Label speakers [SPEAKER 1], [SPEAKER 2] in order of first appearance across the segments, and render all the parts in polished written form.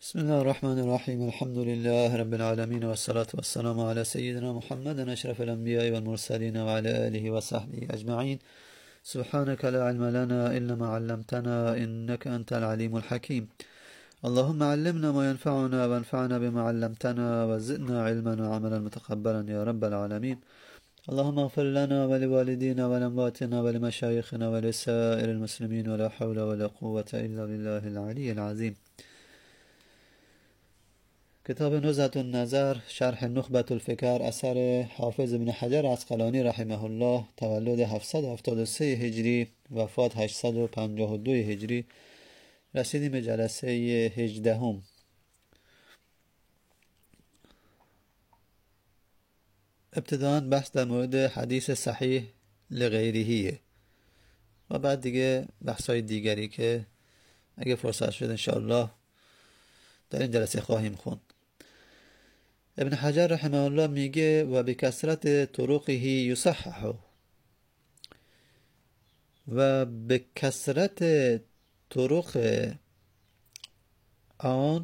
[SPEAKER 1] بسم الله الرحمن الرحيم. الحمد لله رب العالمين، والصلاة والسلام على سيدنا محمد أشرف الأنبياء والمرسلين وعلى آله وصحبه أجمعين. سبحانك لا علم لنا إلا ما علمتنا إنك أنت العليم الحكيم. اللهم علمنا ما ينفعنا وانفعنا بما علمتنا وزدنا علما وعملا متقبلا يا رب العالمين. اللهم اغفر لنا ولوالدينا ولأمواتنا ولمشايخنا ولسائر المسلمين، ولا حول ولا قوة إلا بالله العلي العظيم. کتاب نزهة النظر شرح نخبة الفکر اثر حافظ ابن حجر عسقلانی رحمه الله، تولد 773 هجری، وفات 852 هجری. رسیدیم به جلسه 18. ابتداء بحث در مورد حدیث صحیح لغیریه و بعد دیگه بحث‌های دیگری که اگه فرصت شد انشاءالله در این جلسه خواهیم خوند. ابن حجر رحمه الله میگه و به کثرت طرقه یصحح، و به کثرت طرق آن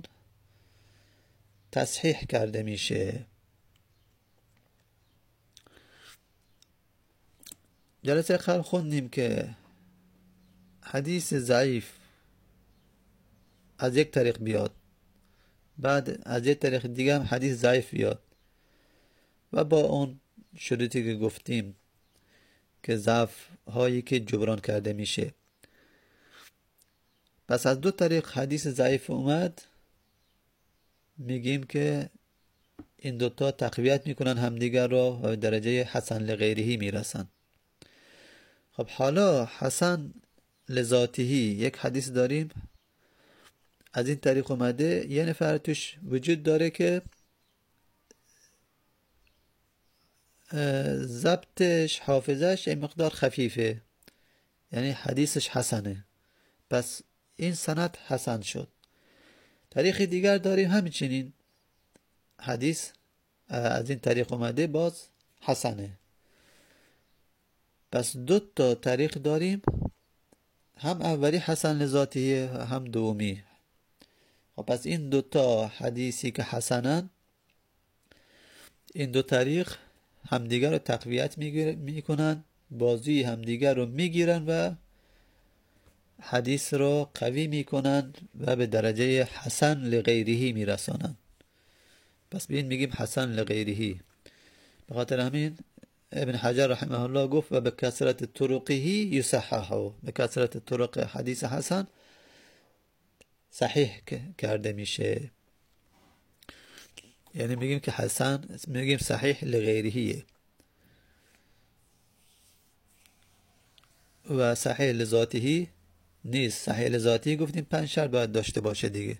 [SPEAKER 1] تصحیح کرده میشه. جلسه قبل خوندیم که حدیث ضعیف از یک طریق بیاد، بعد از یک طریق دیگه هم حدیث ضعیف بیاد و با اون شروطی که گفتیم که ضعف هایی که جبران کرده میشه. پس از دو طریق حدیث ضعیف اومد، میگیم که این دوتا تقویت میکنن همدیگر را و به درجه حسن لغیرهی میرسن. خب حالا حسن لذاتهی یک حدیث داریم، از این طریق اومده، یه نفر توش وجود داره که ضبطش حافظش این مقدار خفیفه، یعنی حدیثش حسنه، پس این سند حسن شد. طریق دیگر داریم همچنین حدیث از این طریق اومده باز حسنه. پس دو تا طریق داریم، هم اولی حسن لذاتیه هم دومی. خب پس این دوتا حدیثی که حسنن، این دو طریق همدیگر رو تقویت میکنن، بازوی همدیگر رو میگیرن و حدیث رو قوی میکنن و به درجه حسن لغیرهی میرسانن. پس به این میگیم حسن لغیرهی. به خاطر همین ابن حجر رحمه الله گفت و به کثرت طرقه یصحح، به کثرت طرق حدیث حسن صحیح کرده میشه. یعنی میگیم که حسن، میگیم صحیح لغیرهیه و صحیح لذاتهی نیست. صحیح لذاتی گفتیم 5 شرط باید داشته باشه دیگه،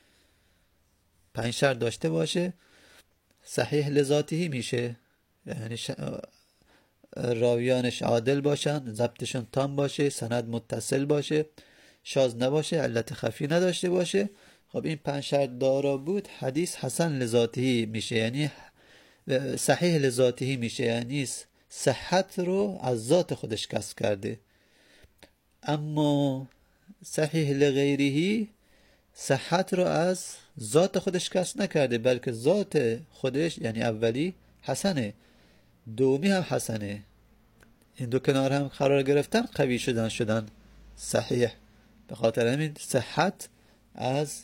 [SPEAKER 1] 5 شرط داشته باشه صحیح لذاتهی میشه. یعنی راویانش عادل باشن، ضبطشون تام باشه، سند متصل باشه، شاذ نباشه، علت خفی نداشته باشه. خب این 5 شرط دارا بود، حدیث حسن لذاتهی میشه، یعنی صحیح لذاتهی میشه، یعنی صحت رو از ذات خودش کسب کرده. اما صحیح لغیرهی صحت رو از ذات خودش کسب نکرده، بلکه ذات خودش یعنی اولی حسنه، دومی هم حسنه، این دو کنار هم قرار گرفتن قوی شدن صحیح. به خاطر همین صحت از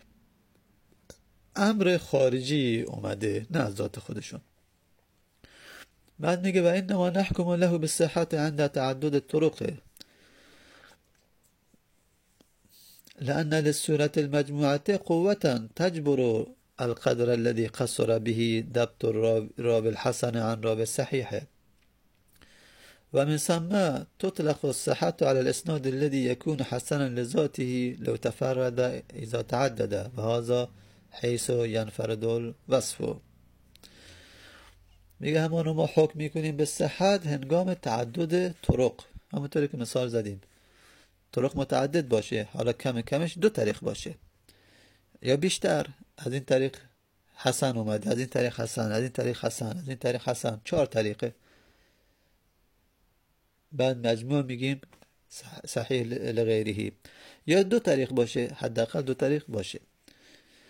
[SPEAKER 1] امر خارجی اومده، نه از ذات خودشون. بعد میگه و انما نحکم له بالصحت عند تعدد الطرق لأن للسورة المجموعة قوة تجبر القدر الذي قصر به ضبط الراوي الحسن عن راوي الصحيح، ومن ثم تطلق الصحة على الإسناد الذي يكون حسنا لذاته لو تفرد إذا تعدد، وهذا حيث ينفرد الوصف. میگه همونو ما حکم میکنیم به صحت هنگام تعدد طرق، همونطوری که مثال زدیم، طرق متعدد باشه، حالا کمش 2 طریق باشه یا بیشتر. از این طریق حسن اومده، از این طریق حسن، از این طریق حسن، از این طریق حسن، 4 طریقه. بعد مجموع میگیم صحیح لغیرهی. یا 2 طریق باشه، حداقل 2 طریق باشه.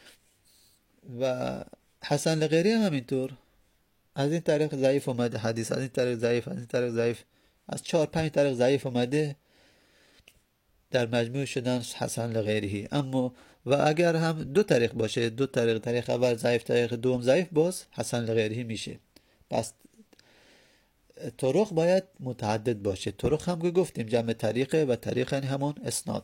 [SPEAKER 1] و حسن لغیری هم همینطور. از این طریق ضعیف اومده حدیث، از این طریق ضعیف، از این طریق ضعیف، از 4-5 طریق ضعیف اومده، در مجموع شدن حسن لغیری. اما و اگر هم 2 طریق باشه، 2 طریق، طریق اول ضعیف، طریق دوم ضعیف، باز حسن لغیری میشه. پس طرق باید متعدد باشه. طرق هم که گفتیم جمع طریقه و طریق یعنی همون اسناد.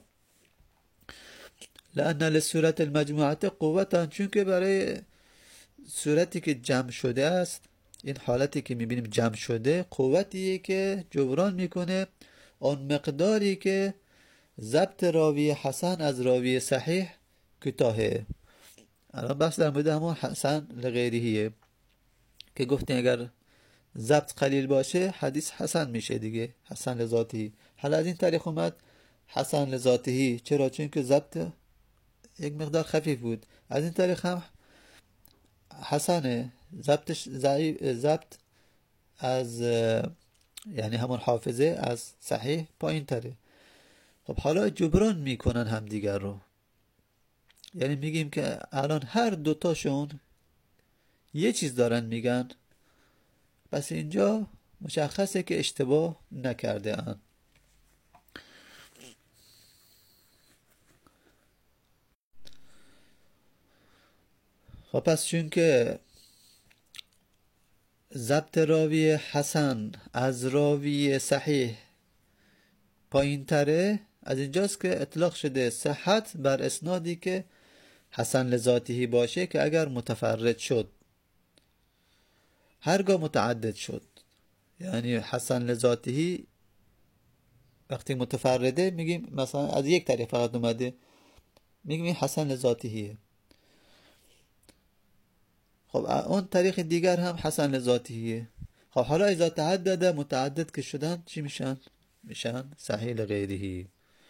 [SPEAKER 1] لأن للصورت المجموعه قوتا، چون که برای صورتی که جمع شده است، این حالتی که میبینیم جمع شده، قوتیه که جبران میکنه آن مقداری که ضبط راوی حسن از راوی صحیح کوتاهه. الان بحث در مورد همون حسن لغیریه که گفتیم اگر ضبط قلیل باشه حدیث حسن میشه دیگه، حسن لذاتی. حالا از این طریق اومد حسن لذاتی، چرا؟ چون که ضبط یک مقدار خفیف بود. از این طریق هم حسن ضبطش ضبط از یعنی همون حافظه از صحیح پایین تره. خب حالا جبران میکنن هم دیگر رو، یعنی میگیم که الان هر دوتاشون یه چیز دارن میگن، پس اینجا مشخصه که اشتباه نکرده اند. خب پس چون که ضبط راوی حسن از راوی صحیح پایین تره، از اینجاست که اطلاق شده صحت بر اسنادی که حسن لذاتی باشه، که اگر متفرد شد، هرگاه متعدد شد، یعنی حسن لذاتی وقتی متفرده میگیم مثلا از یک طریق فقط اومده، میگیم این حسن لذاتیه. خب اون طریق دیگر هم حسن لذاتیه. خب حالا اذا تعدد، متعدد که شدن چی میشن؟ میشن صحیح لغیره.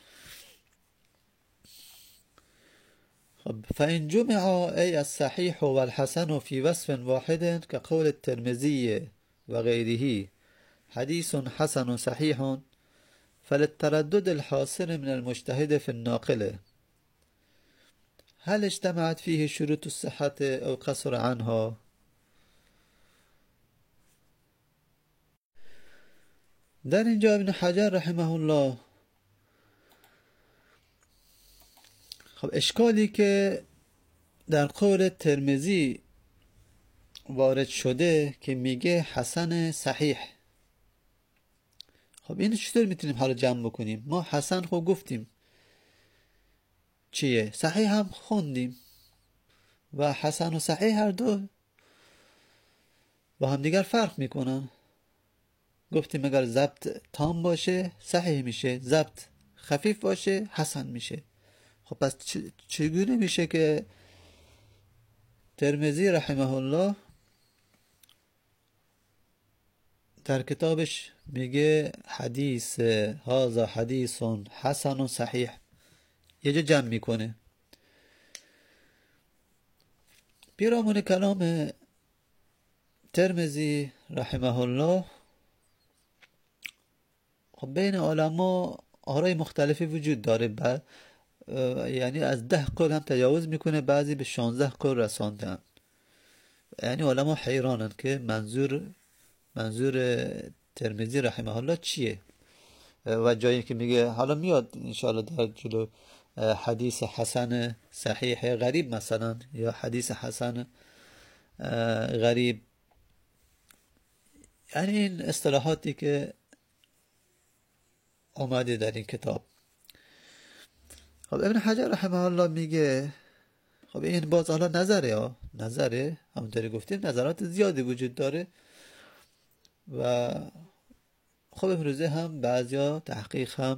[SPEAKER 1] خب فإن جمع أي الصحيح والحسن في وصف واحد كقول الترمذي وغيره حديث حسن صحيح، فللتردد الحاصل من المجتهد في الناقل هل اجتمعت فيه شروط الصحة أو قصر عنها؟ در اینجا ابن حجر رحمه الله، خب اشکالی که در قول ترمذی وارد شده که میگه حسن صحیح، خب این چطور میتونیم حالا جمع بکنیم؟ ما حسن خب گفتیم چیه؟ صحیح هم خوندیم و حسن و صحیح هر دو با هم دیگر فرق میکنن. گفتیم اگر ضبط تام باشه صحیح میشه، ضبط خفیف باشه حسن میشه. خب پس چگونه میشه که ترمذی رحمه الله در کتابش میگه حدیث هذا حدیث حسن صحیح، یه جا جمع میکنه؟ پیرامون کلام ترمذی رحمه الله، خب بین علما آرای مختلفی وجود داره، یعنی از 10 قول هم تجاوز میکنه، بعضی به 16 قول رساندن. یعنی علما حیرانن که منظور ترمذی رحمه الله چیه، و جایی که میگه حالا میاد انشاءالله در جلو حدیث حسن صحیح غریب مثلا، یا حدیث حسن غریب، یعنی این اصطلاحاتی که آمده در این کتاب. خب ابن حجر رحمه الله میگه خب این باز حالا نظره همونطوری گفتیم نظرات زیادی وجود داره، و خب امروزه هم بعضیا تحقیق هم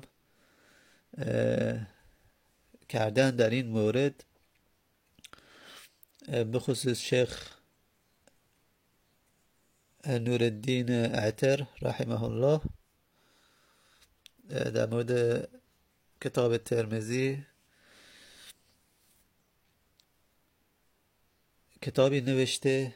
[SPEAKER 1] کردن در این مورد، به خصوص شیخ نورالدین عطر رحمه الله در مورد کتاب ترمذی کتابی نوشته،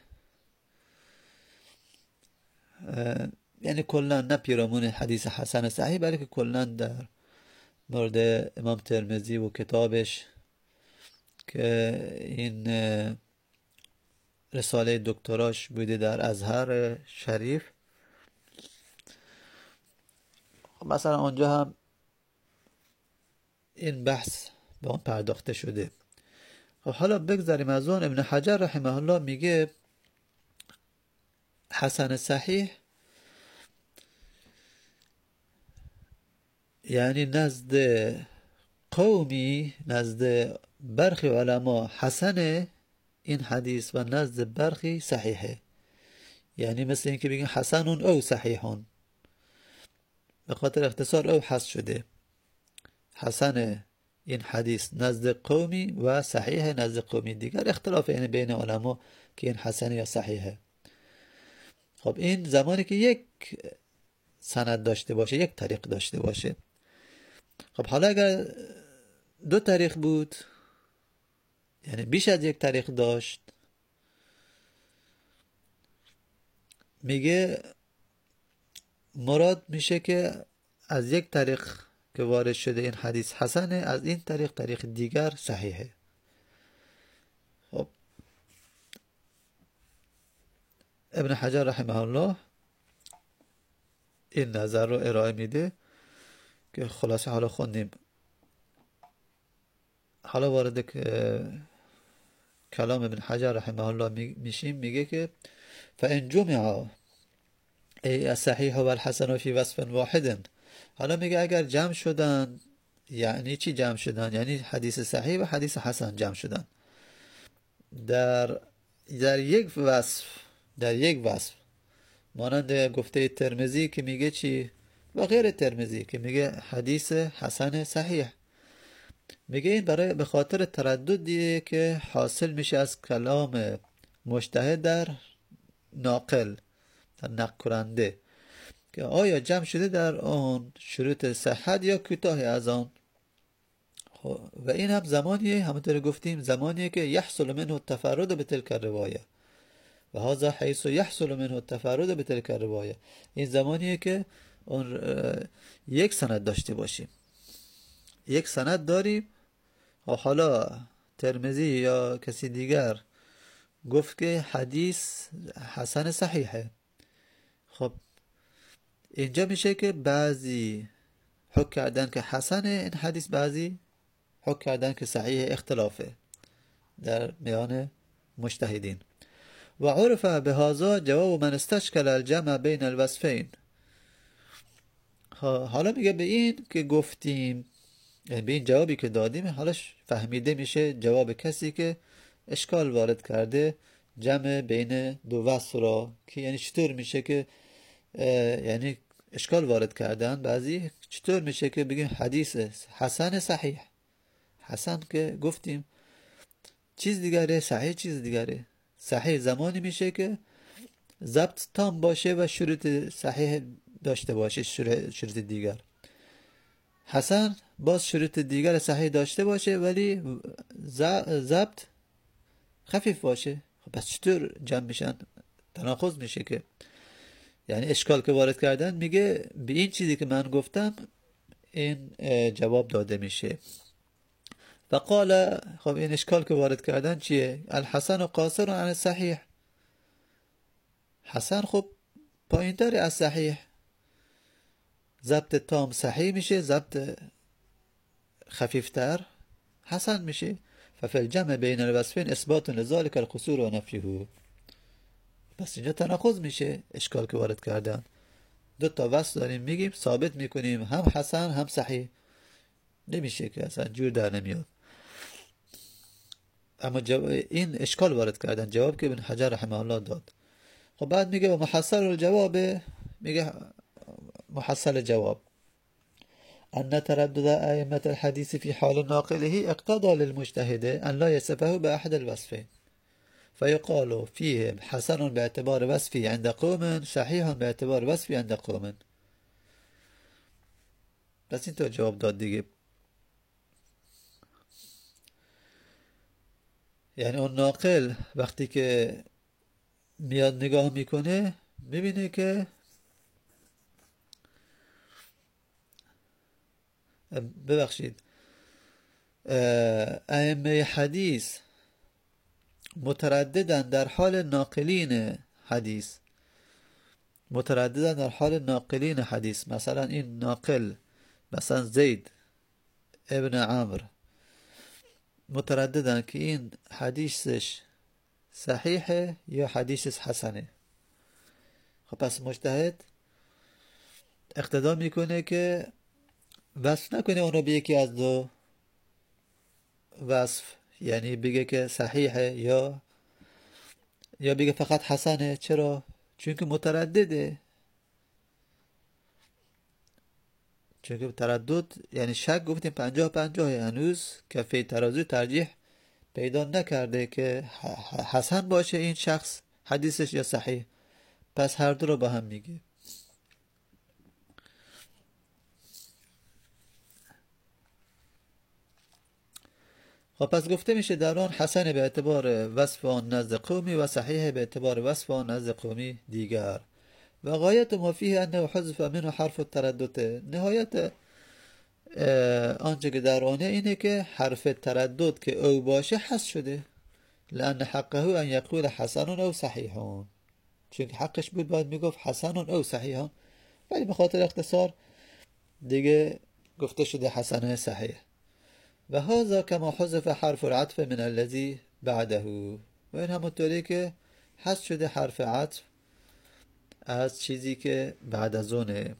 [SPEAKER 1] یعنی کلا نه پیرامون حدیث حسن صحیح، بلکه کلا در مورد امام ترمذی و کتابش، که این رساله دکتراش بوده در ازهر شریف. مثلا آنجا هم این بحث به آن پرداخته شده. خب حالا بگذاریم از اون. ابن حجر رحمه الله میگه حسن صحیح یعنی نزد قومی، نزد برخی علما حسن این حدیث و نزد برخی صحیحه. یعنی مثل این که بگیم حسنون او صحیحون، به خاطر اختصار او حذف شده. حسن این حدیث نزد قومی و صحیح نزد قومی دیگر. اختلاف این بین علما که این حسن یا صحیحه. خب این زمانی که یک سند داشته باشه، یک طریق داشته باشه. خب حالا اگر دو طریق بود، یعنی بیش از یک طریق داشت، میگه مراد میشه که از یک طریق که وارد شده این حدیث حسنه، از این طریق دیگر صحیحه. خب ابن حجر رحمه الله این نظر رو ارائه میده که خلاصه حالا خوندیم. حالا وارد کلام ابن حجر رحمه الله میشیم. میگه که فان جمع ای الصحیح و الحسن فی وصف واحد. حالا میگه اگر جمع شدن، یعنی چی جمع شدن؟ یعنی حدیث صحیح و حدیث حسن جمع شدن در یک وصف، در یک وصف، مانند گفته ترمذی که میگه چی، و غیر ترمذی که میگه حدیث حسن صحیح. میگه این برای به خاطر ترددی که حاصل میشه از کلام مجتهد در ناقل، در نقل کننده، که آیا جمع شده در آن شروط صحت یا کوتاه از آن. و این هم زمانیه، همونطور گفتیم، زمانیه که یحصل منه التفرد به تلک الروایه و هذا حیث یحصل منه التفرد به تلک الروایه. این زمانیه که اون یک سند داشته باشیم، یک سند داریم و حالا ترمذی یا کسی دیگر گفت که حدیث حسن صحیحه. خب اینجا میشه که بعضی حکم کردن که حسنه این حدیث، بعضی حکم کردن که صحیح. اختلافه در میان مجتهدین. و عرف بهذا جواب من استشکل الجمع بین الوصفین. حالا میگه به این که گفتیم، یعنی به این جوابی که دادیم، حالا فهمیده میشه جواب کسی که اشکال وارد کرده جمع بین دو وصف را، که یعنی چطور میشه که یعنی اشکال وارد کردن بعضی، چطور میشه که بگیم حدیث حسن صحیح. حسن که گفتیم چیز دیگره، صحیح چیز دیگره. صحیح زمانی میشه که ضبط تام باشه و شروط صحیح داشته باشه، شروط دیگر. حسن باز شروط دیگر صحیح داشته باشه ولی ضبط خفیف باشه. خب پس چطور جمع میشن؟ تناقض میشه که، یعنی اشکال که وارد کردن، میگه به این چیزی که من گفتم این جواب داده میشه. فقال خب این اشکال که وارد کردن چیه؟ الحسن قاصر عن صحیح. حسن خب پایین‌تر از صحیح. ضبط تام صحیح میشه، ضبط خفیفتر حسن میشه. ففي الجمع بین الوصفین اثبات لذلك القصور و نفیه. پس اینجا تناقض میشه اشکال که وارد کردن. دو تا وصف داریم میگیم ثابت میکنیم هم حسن هم صحیح، نمیشه که اصلا جور در نمیاد. اما این اشکال وارد کردن، جواب که ابن حجر رحمه الله داد. خب بعد میگه و محصل الجواب، میگه محصل جواب ان تردد ائمة الحديث في حال ناقله اقتضى للمجتهد ان لا يصفه باحد الوصفين فيقال فيه حسن باعتبار وصفه عند قوم صحيح باعتبار وصفه عند قوم. بس این تو جواب داد دیگه. یعنی اون ناقل وقتی که میاد نگاه میکنه میبینه که ببخشید ائمه حدیث مترددن در حال ناقلین حدیث، مترددن در حال ناقلین حدیث. مثلا این ناقل، مثلا زید ابن عمرو، مترددن که این حدیثش صحیحه یا حدیثش حسنه. خب پس مجتهد اقتدا میکنه که وصف نکنه اونو به یکی از دو وصف، یعنی بگه که صحیحه یا بگه فقط حسنه. چرا؟ چون که متردده، چون که تردد یعنی شک. گفتیم 50-50 هنوز کفه ترازو ترجیح پیدا نکرده که حسن باشه این شخص حدیثش یا صحیح، پس هر دو رو با هم میگه. خب پس گفته میشه در آن حسن به اعتبار وصف آن نزد قومی و صحیح به اعتبار وصف آن نزد قومی دیگر. و غایت ما فیه انه حذف منه حرف التردد. نهایت آنچه که در آنه اینه که حرف تردد که او باشه حذف شده، لأن حقه ان یقول حسن او صحیحون، چون حقش بود باید میگفت حسن او صحیحون، ولی به خاطر اختصار دیگه گفته شده حسن صحیح. و هذا كما حذف حرف العطف من الذي بعده. و این همونطوری که حذف شده حرف عطف از چیزی که بعد از اونه.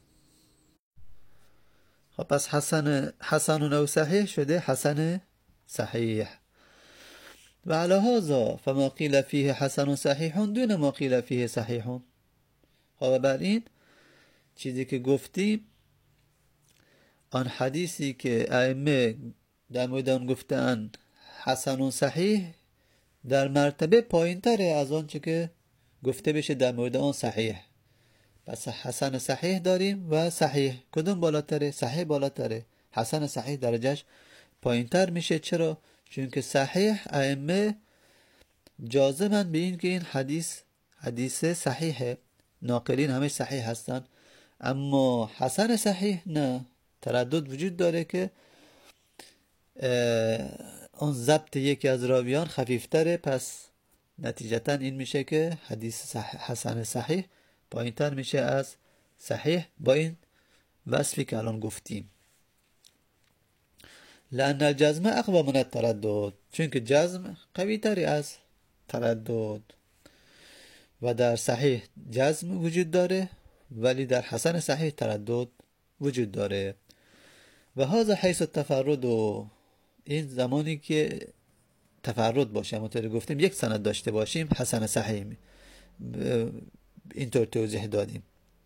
[SPEAKER 1] خب پس حسن او صحیح شده حسن صحیح. و على هذا فما قیل فیه حسن صحیح دون ما قیل فیه صحیح. خب بر این چیزی که گفتیم، آن حدیثی که ائمه در مورد آن گفتن حسن صحیح در مرتبه پایین تره از آنچه که گفته بشه در مورد آن صحیح. پس حسن صحیح داریم و صحیح، کدوم بالاتره؟ صحیح بالاتره. حسن صحیح درجهش پایین تر میشه. چرا؟ چون که صحیح ائمه جازمن به این که این حدیث صحیحه، ناقلین همه صحیح هستن. اما حسن صحیح نه، تردد وجود داره که اون ضبط یکی از راویان خفیفتره، پس نتیجتا این میشه که حدیث حسن صحیح پایین تر میشه از صحیح با این وصفی که الان گفتیم. لأن الجزم اقوى من التردد، چون که جزم قوی تری از تردد. و در صحیح جزم وجود داره ولی در حسن صحیح تردد وجود داره. و هذا حیث التفرد، و این زمانی که تفرد باشه، همونطوری گفتیم یک سند داشته باشیم حسن صحیح اینطور توضیح دادیم،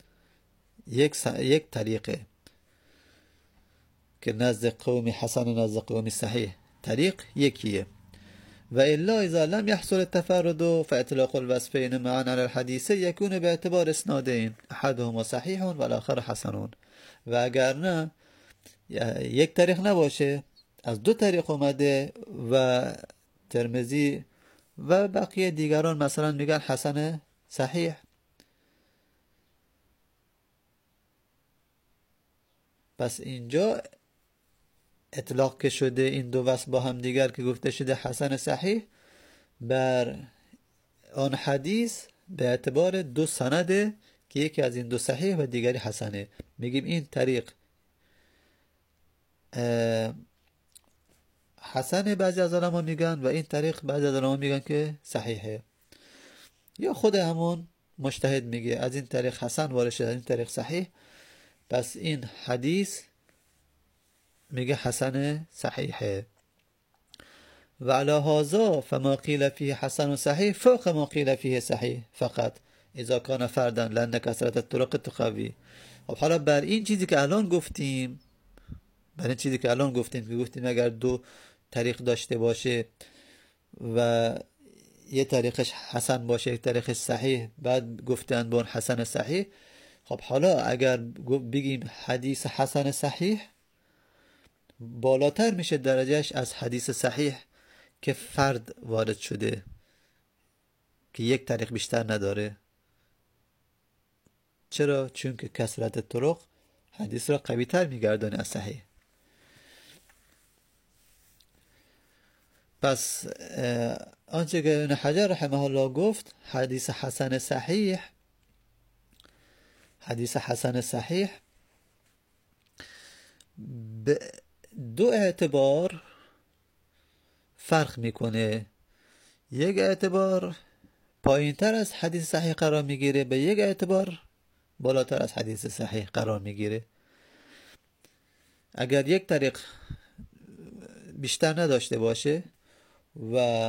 [SPEAKER 1] یک طریقه که نزد قومی حسن و نزد قومی صحیح طریق یکیه. و الا اذا لم يحصل التفرد فاطلاق الوصفين معا على الحديث يكون باعتبار اسنادين احدهما صحيح والاخر حسن. و اگر نه یک طریق نباشه، از دو طریق اومده و ترمذی و بقیه دیگران مثلا میگن حسن صحیح، پس اینجا اطلاق که شده این دو وصف با هم دیگر که گفته شده حسن صحیح بر آن حدیث به اعتبار دو سنده که یکی از این دو صحیح و دیگری حسنه. میگیم این طریق حسنه، بعضی از علما میگن، و این طریق بعضی از علما میگن که صحیحه. یا خود همون مجتهد میگه از این طریق حسن وارد شده، از این طریق صحیح، پس این حدیث میگه حسن صحیحه. و علی هذا فما قیل فیه حسن صحیح فوق ما قیل فیه صحیح فقط اذا کان فردا لان کثرت الطرق تقوی. خب حالا بر این چیزی که الان گفتیم، که گفتیم اگر دو طریق داشته باشه و یه طریقش حسن باشه یک طریقش صحیح، بعد گفتن بون حسن صحیح. خب حالا اگر بگیم حدیث حسن صحیح بالاتر میشه درجهش از حدیث صحیح که فرد وارد شده که یک طریق بیشتر نداره. چرا؟ چون که کثرت طرق حدیث را قوی تر میگردانه از صحیح. پس آنچه که ابن حجر رحمه الله گفت حدیث حسن صحیح به دو اعتبار فرق میکنه. یک اعتبار پایین تر از حدیث صحیح قرار میگیره، به یک اعتبار بالاتر از حدیث صحیح قرار میگیره. اگر یک طریق بیشتر نداشته باشه و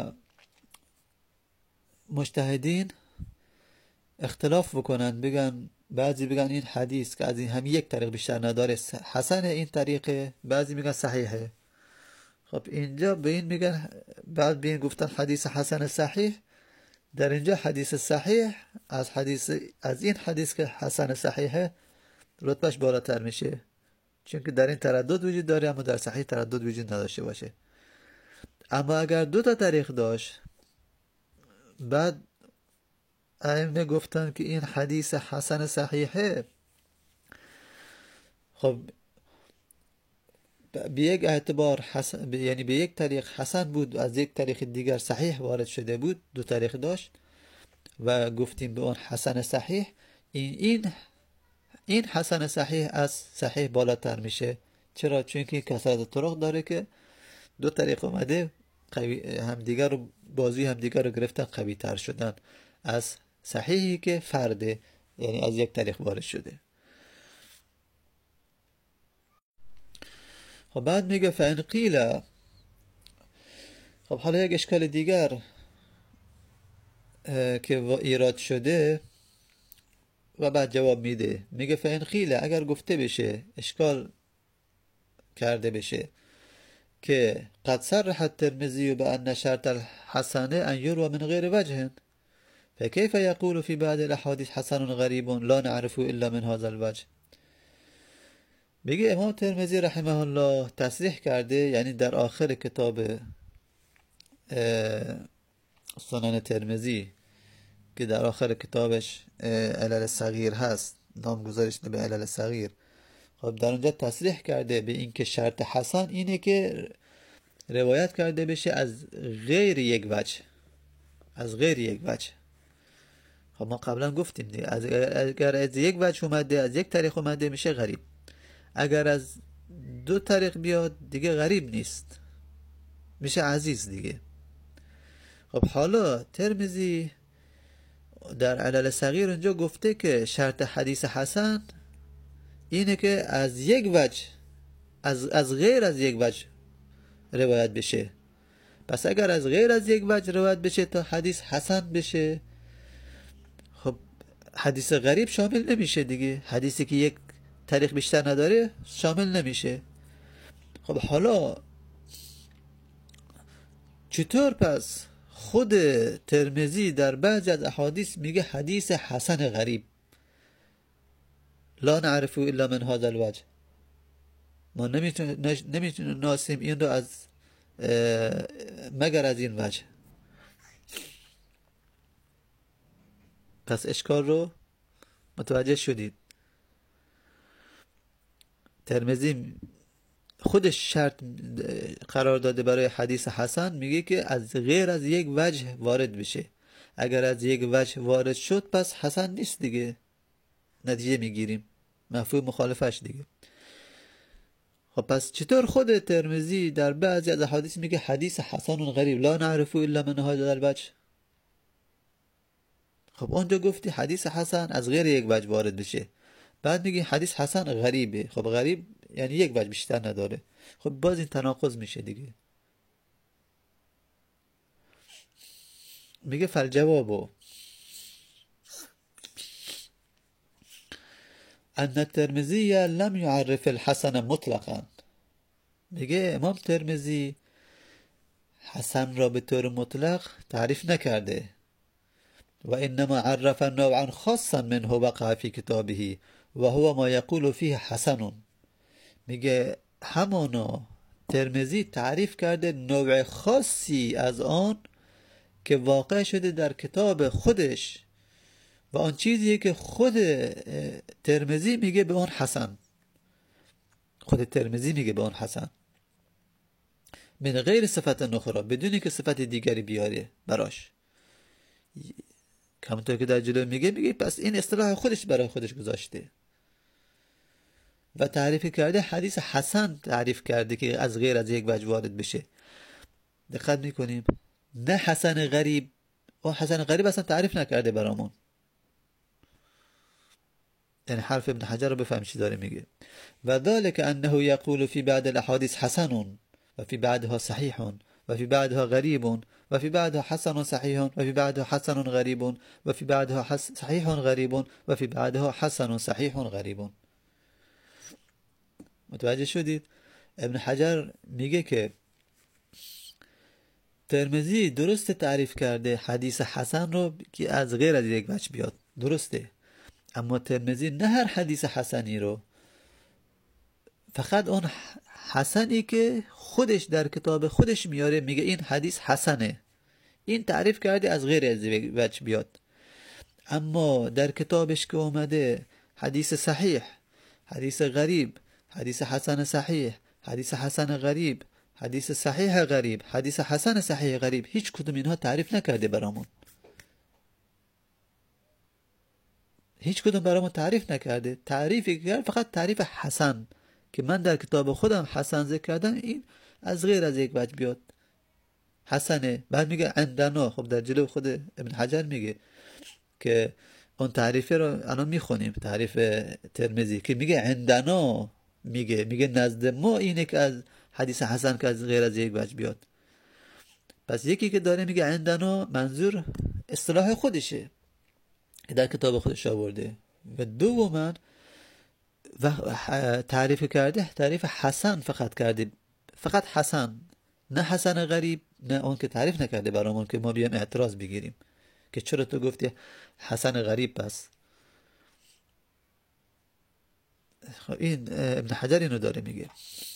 [SPEAKER 1] مجتهدین اختلاف بکنن، بگن بعضی بگن این حدیث که از این هم یک طریق بیشتر نداره حسن این طریقه، بعضی میگن صحیحه. خب اینجا به این میگن، بعد به این گفتن حدیث حسن صحیح. در اینجا حدیث صحیح از این حدیث که حسن صحیحه رتبهش بالاتر میشه، چون که در این تردد وجود داره، اما در صحیح تردد وجود نداشته باشه. اما اگر دو تا طریق داشت، بعد ائمه گفتن که این حدیث حسن صحیحه، خب به یک اعتبار حسن، یعنی به یک طریق حسن بود، از یک طریق دیگر صحیح وارد شده بود، دو طریق داشت و گفتیم به اون حسن صحیح. این حسن صحیح از صحیح بالاتر میشه. چرا؟ چون که کثرت طرق داره که دو طریق اومده همدیگر رو، بازوی همدیگر رو گرفتن، قوی تر شدن از صحیحی که فرده، یعنی از یک طریق وارد شده. خب بعد میگه فان قیل، خب حالا یک اشکال دیگر که ایراد شده و بعد جواب میده. میگه فان قیل، اگر گفته بشه، اشکال کرده بشه که قد صرح الترمذی بأن شرط الحسنه ان يروى من غير وجه، فكيف يقول في بعض الاحاديث حسن غریب لا نعرفه الا من هذا الوجه. بگه امام ترمذی رحمه الله تصریح کرده، یعنی در آخر کتاب سنن ترمذی که در آخر کتابش علل صغیر هست، نامگذارش به علل صغیر، خب در اونجا تصریح کرده به این که شرط حسن اینه که روایت کرده بشه از غیر یک وجه. خب ما قبلا گفتیم دیگه، اگر از یک وجه اومده، از یک طریق اومده، میشه غریب. اگر از دو طریق بیاد دیگه غریب نیست، میشه عزیز دیگه. خب حالا ترمذی در علل صغیر اونجا گفته که شرط حدیث حسن اینه که از یک وجه، از غیر از یک وجه روایت بشه. پس اگر از غیر از یک وجه روایت بشه تا حدیث حسن بشه، خب حدیث غریب شامل نمیشه دیگه. حدیثی که یک طریق بیشتر نداره شامل نمیشه. خب حالا چطور پس خود ترمذی در بعضی از احادیث میگه حدیث حسن غریب لا نعرفه الا من هذا الوجه؟ ما نمیتونیم ناسیم این رو از مگر از این وجه. پس اشکال رو متوجه شدید. ترمذی خودش شرط قرار داده برای حدیث حسن، میگه که از غیر از یک وجه وارد بشه. اگر از یک وجه وارد شد پس حسن نیست دیگه، نتیجه میگیریم مفهوم مخالفش دیگه. خب پس چطور خود ترمذی در بعضی از احادیث میگه حدیث حسن غریب لا نعرفه الا من هذا الوجه؟ خب اونجا گفتی حدیث حسن از غیر یک وجه وارد بشه، بعد میگی حدیث حسن غریبه. خب غریب یعنی یک وجه بیشتر نداره. خب باز این تناقض میشه دیگه. میگه فالجواب ان الترمذی لم يعرف الحسن مطلقا. میگه امام ترمذی حسن را به طور مطلق تعریف نکرده، و انما عرف نوعا خاصا منه وقع في كتابه و هو ما يقول فيه حسن. میگه همانا ترمذی تعریف کرده نوع خاصی از آن که واقع شده در کتاب خودش و آن چیزیه که خود ترمذی میگه به اون حسن. خود ترمذی میگه به اون حسن. من غیر صفت نخرا، بدونی که صفت دیگری بیاره براش. همونطور که در جلو میگه پس این اصطلاح خودش برای خودش گذاشته و تعریف کرده. حدیث حسن تعریف کرده که از غیر از یک وجه وارد بشه. دقت میکنیم؟ نه حسن غریب. و حسن غریب اصلا تعریف نکرده برامون. یعنی حرف ابن حجر رو بفهم چی داره میگه. و ذلك انه یقول فی بعض الاحادیث حسن و فی بعضها صحیح و فی بعضها غریب و فی بعضها حسن صحیح و فی بعضها حسن غریب و فی بعضها صحیح غریب و فی بعضها حسن صحیح غریب. متوجه شدید؟ ابن حجر میگه که ترمذی درست تعریف کرده حدیث حسن رو که از غیر از یک وجه بیاد، درسته، اما ترمذی نه هر حدیث حسنی رو، فقط اون حسنی که خودش در کتاب خودش میاره میگه این حدیث حسنه، این تعریف کرده از غیر از یک وجه بیاد. اما در کتابش که اومده حدیث صحیح، حدیث غریب، حدیث حسن صحیح، حدیث حسن غریب، حدیث صحیح غریب، حدیث حسن صحیح غریب، هیچ کدوم اینها تعریف نکرده برامون. هیچ کدوم برامون تعریف نکرده. تعریفی کرد فقط تعریف حسن که من در کتاب خودم حسن ذکر کردم، این از غیر از یک وجه بیاد حسنه. بعد میگه عندنا. خب در جلو خود ابن حجر میگه که اون تعریفه رو الان میخونیم، تعریف ترمذی که میگه عندنا، میگه نزد ما اینه که از حدیث حسن که از غیر از یک وجه بیاد. پس یکی که داره میگه عندنا منظور اصطلاح خودشه که در کتاب خودش آورده، و دوما و تعریف کرده تعریف حسن فقط کرده، فقط حسن، نه حسن غریب، نه اون که تعریف نکرده برامون که ما بیام اعتراض بگیریم که چرا تو گفتی حسن غریب. پس خب این ابن حجر اینو داره میگه.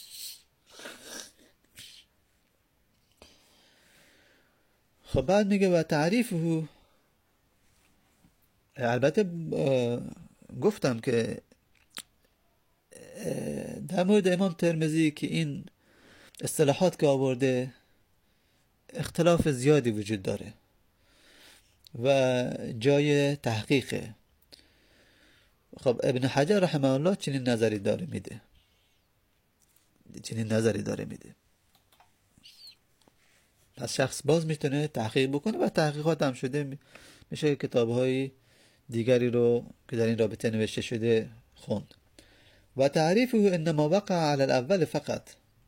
[SPEAKER 1] خب بعد میگه و تعریفه، البته گفتم که در مورد امام ترمذی که این اصطلاحات که آورده اختلاف زیادی وجود داره و جای تحقیقه. خب ابن حجر رحمه الله چنین نظری داره میده. پس شخص باز میتونه تحقیق بکنه و تحقیقات هم شده، میشه کتاب‌های دیگری رو که در این رابطه نوشته شده خوند. و تعریفه انما وقع على الاول فقط.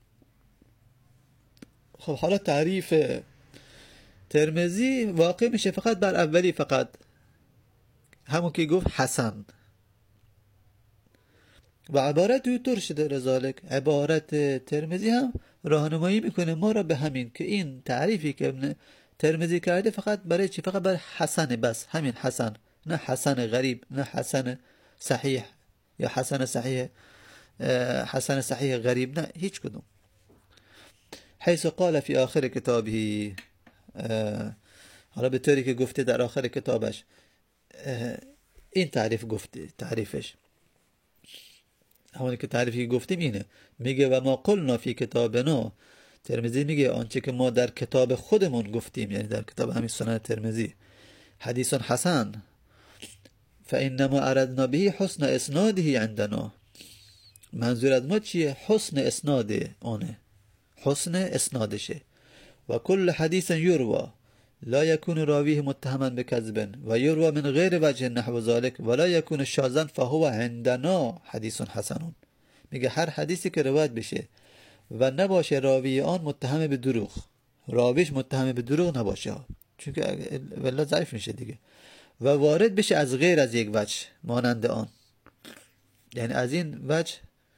[SPEAKER 1] خب حالا تعریف ترمذی واقع میشه فقط بر اولی، فقط همون که گفت حسن. و عبارت ترشد لذالک، عبارت ترمذی هم راهنمایی میکنه ما را به همین که این تعریفی که ابن ترمذی کرده فقط برای چی؟ فقط برای حسن، بس همین حسن، نه حسن غریب، نه حسن صحیح یا حسن صحیح غریب، نه هیچ کدوم. حیث قال فی آخر کتابی، حالا به طوری که گفته در آخر کتابش این تعریف گفته، تعریفش همونی که تعریفی گفتیم اینه، میگه و ما قلنا فی کتابنا، ترمذی میگه آنچه که ما در کتاب خودمون گفتیم، یعنی در کتاب همین سنن ترمذی، حدیث حسن فانما اردنا به حسن اسناده عندنا، منظور از ما چیه؟ حسن اسناد اونه، حسن اسنادشه. و کل حدیث یروى لا يكون راویه متهما بكذب و یروى من غیر وجه نحو ذلك ولا يكون شاذا فهو عندنا حدیث حسن. میگه هر حدیثی که روایت بشه و نباشه راوی آن متهم به دروغ، راویش متهم به دروغ نباشه، چون که ولی ضعیف میشه دیگه، و وارد بشه از غیر از یک وجه مانند آن، یعنی از این وجه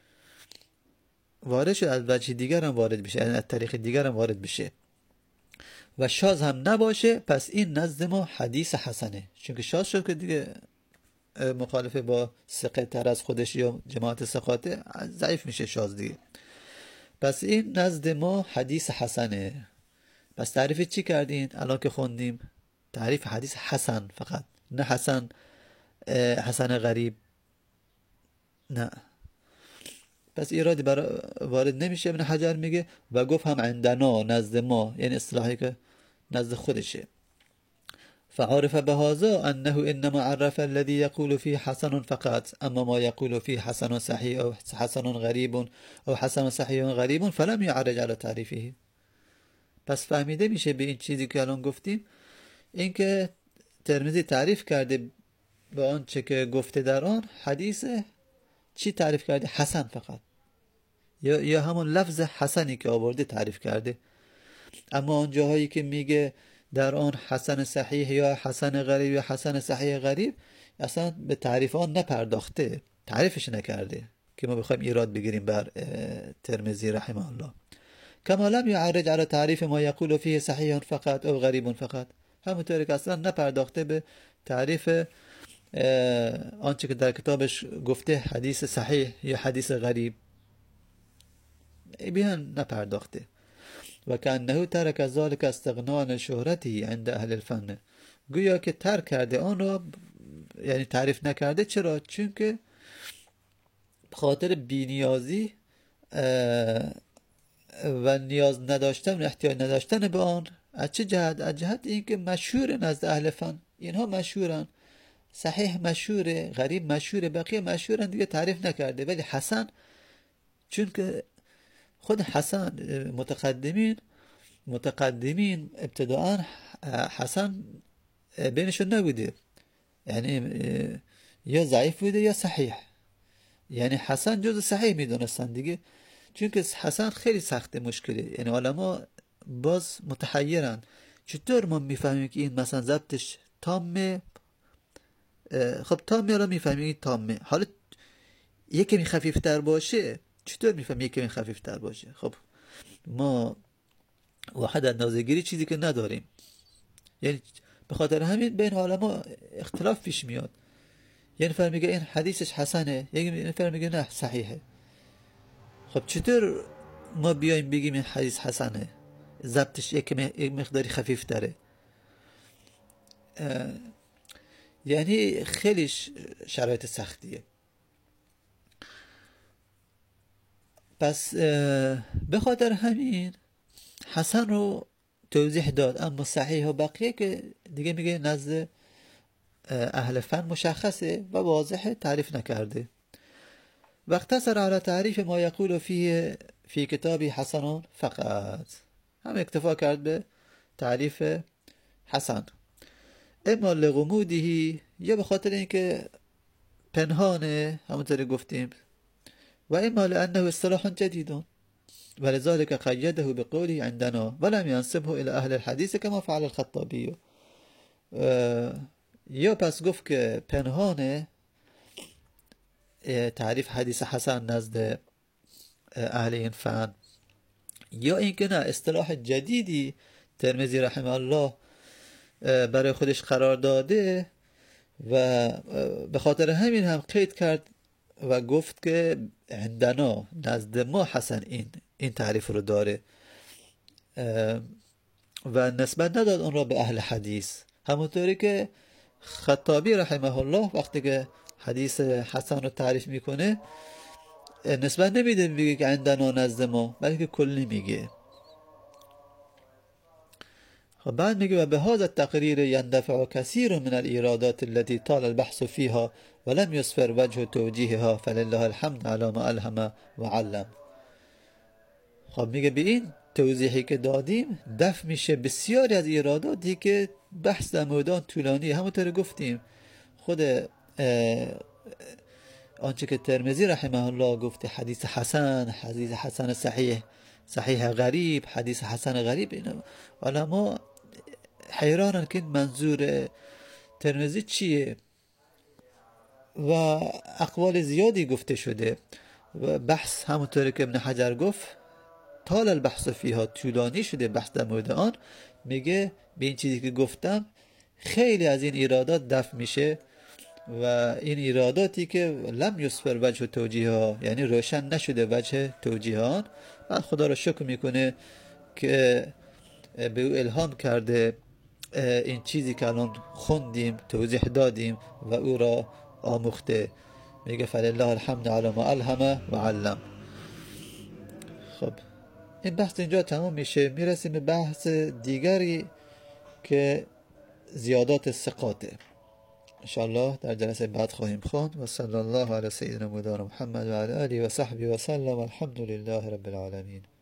[SPEAKER 1] وارد شد، از وجه دیگر هم وارد بشه، یعنی از طریق دیگر هم وارد بشه، و شاذ هم نباشه، پس این نزد ما حدیث حسنه. چون که شاذ شد که دیگه مخالفه با ثقه تر از خودش یا جماعت ثقاته، ضعیف میشه شاذ دیگه. پس این نزد ما حدیث حسنه. پس تعریف چی کردین الان که خوندیم؟ تعریف حدیث حسن فقط، نه حسن غریب، نه. پس ایرادی وارد نمیشه. ابن حجر میگه و گفت هم عندنا، نزد ما، یعنی اصطلاحی که نزد خودشه. فعرف بهذا انه انما عرف الذي يقول فيه حسن فقط، اما ما يقول فيه حسن صحيح او حسن غريب او حسن صحيح غريب فلم يعرج على تعريفه. پس فهمیده میشه به این چیزی که الان گفتیم، اینکه ترمذی تعریف کرده به آنچه که گفته در آن حدیث چی تعریف کرده؟ حسن فقط، یا همون لفظ حسنی که آورده تعریف کرده. اما آن جاهایی که میگه در آن حسن صحیح یا حسن غریب یا حسن صحیح غریب، اصلا به تعریف آن نپرداخته، تعریفش نکرده که ما بخوایم ایراد بگیریم بر ترمذی رحمه الله. کما لم یعرج على تعریف ما یقول فیه صحیح فقط او غریب فقط، همونطوری که اصلا نپرداخته به تعریف آنچه که در کتابش گفته حدیث صحیح یا حدیث غریب، بیان نپرداخته. و کانه ترک ذلك استغناء عن شهرته عند اهل الفن، گویا که ترک کرده آن را، یعنی تعریف نکرده. چرا؟ چون که خاطر بینیازی و نیاز نداشتن و احتیاج نداشتن به آن. از چه جهت؟ از جهت اینکه مشهور نزد اهل فن، اینها مشهورن، صحیح مشهوره، غریب مشهوره، بقیه مشهورن، دیگه تعریف نکرده. ولی حسن، چون که خود حسن متقدمین ابتداء حسن بینشون نبوده، یعنی یا ضعیف بوده یا صحیح، یعنی حسن جز صحیح میدونستن دیگه، چون که حسن خیلی سخته، مشکله. یعنی علما باز متحیرن چطور ما میفهمیم که این مثلا ضبطش تامه. خب تامه را میفهمیم این تامه، حالا یکی خفیفتر باشه چطور میفهمیم یکی خفیفتر باشه؟ خب ما واحد اندازه‌گیری چیزی که نداریم، یعنی به خاطر همین بین علما اختلاف پیش میاد. یه نفر میگه این حدیثش حسنه، یه نفر میگه نه صحیحه. خب چطور ما بیایم بگیم این حدیث حسنه، ضبطش یک مقداری خفیف تره؟ یعنی خیلی شرایط سختیه. پس به خاطر همین حسن رو توضیح داد، اما صحیح و بقیه که دیگه میگه نزد اهل فن مشخصه و واضحه، تعریف نکرده. و اقتصر على تعریف ما یقول فی کتابی حسنان فقط، هم اکتفا کرد به تعریف حسن. اما لغمودهی، یا به خاطر اینکه پنهانه، همونطوری گفتیم، و اما لانه اصطلاح جدید ولذلك قیده بقولی عندنا ولم ینسبه الى اهل الحدیث کما فعل الخطابی. یا پس گفت که پنهانه تعریف حدیث حسن نزد اهل این فن، یا اینکه نه اصطلاح جدیدی ترمذی رحمه الله برای خودش قرار داده و به خاطر همین هم قید کرد و گفت که عندنا، نزد ما حسن این تعریف رو داره و نسبت نداد اون را به اهل حدیث. همونطوری که خطابی رحمه الله وقتی که حدیث حسن رو تعریف میکنه نسبت نمیده میگه که عندنا، نزد ما، بلکه کلی میگه. خب بعد میگه و به هذا التقریر يندفع كثير من الإيرادات التي طال البحث فيها ولم يسفر وجه توجيهها فلله الحمد على ما ألهم وعلم. خب میگه به این توضیحی که دادیم دفع میشه بسیاری از ایراداتی که بحث در مورد طولانی. همونطور گفتیم خود آنچه که ترمذی رحمه الله گفته حدیث حسن، حدیث حسن صحیح غریب، حدیث حسن غریب، اینا علما حیرانن که منظور ترمذی چیه و اقوال زیادی گفته شده و بحث همونطوری که ابن حجر گفت طال البحث فیها، طولانی شده بحث در مورد آن. میگه به این چیزی که گفتم خیلی از این ایرادات دفع میشه و این ایراداتی که لم یسفر وجه توجیه ها، یعنی روشن نشده وجه توجیه آن، بعد خدا رو شکر میکنه که به او الهام کرده این چیزی که الان خوندیم توضیح دادیم و او را آموخته. میگه فلله الحمد علی ما الهم و علم. خب این بحث اینجا تمام میشه. میرسیم به بحث دیگری که زیادات ثقاته. انشاءالله در جلسه بعد خواهیم خواند. و صلی الله علی سیدنا مولانا محمد و علی آله و صحبه و سلم. الحمد لله رب العالمین.